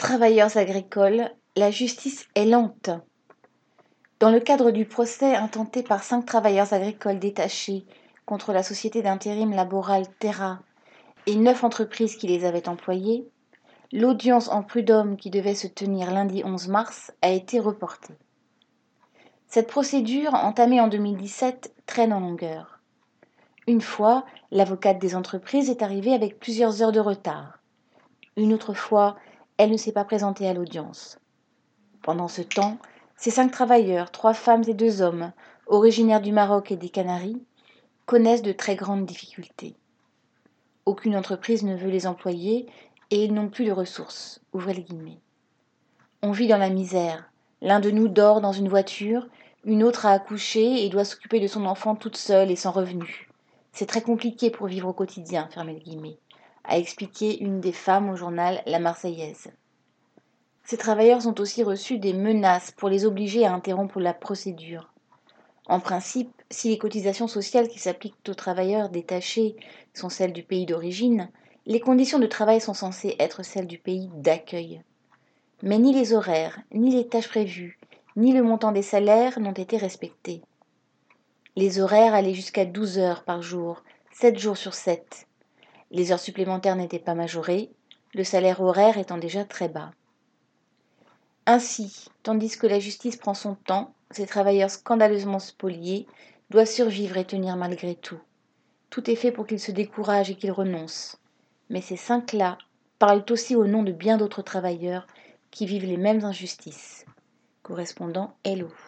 Travailleurs agricoles, la justice est lente. Dans le cadre du procès intenté par 5 travailleurs agricoles détachés contre la société d'intérim laboral Terra et 9 entreprises qui les avaient employés, l'audience en prud'homme qui devait se tenir lundi 11 mars a été reportée. Cette procédure, entamée en 2017, traîne en longueur. Une fois, l'avocate des entreprises est arrivée avec plusieurs heures de retard. Une autre fois, elle ne s'est pas présentée à l'audience. Pendant ce temps, ces 5 travailleurs, 3 femmes et 2 hommes, originaires du Maroc et des Canaries, connaissent de très grandes difficultés. Aucune entreprise ne veut les employer et ils n'ont plus de ressources. Ouvrez les guillemets. On vit dans la misère. L'un de nous dort dans une voiture, une autre a accouché et doit s'occuper de son enfant toute seule et sans revenu. C'est très compliqué pour vivre au quotidien, fermez les guillemets, a expliqué une des femmes au journal La Marseillaise. Ces travailleurs ont aussi reçu des menaces pour les obliger à interrompre la procédure. En principe, si les cotisations sociales qui s'appliquent aux travailleurs détachés sont celles du pays d'origine, les conditions de travail sont censées être celles du pays d'accueil. Mais ni les horaires, ni les tâches prévues, ni le montant des salaires n'ont été respectés. Les horaires allaient jusqu'à 12 heures par jour, 7 jours sur 7. Les heures supplémentaires n'étaient pas majorées, le salaire horaire étant déjà très bas. Ainsi, tandis que la justice prend son temps, ces travailleurs scandaleusement spoliés doivent survivre et tenir malgré tout. Tout est fait pour qu'ils se découragent et qu'ils renoncent. Mais ces 5-là parlent aussi au nom de bien d'autres travailleurs qui vivent les mêmes injustices. Correspondant Hello.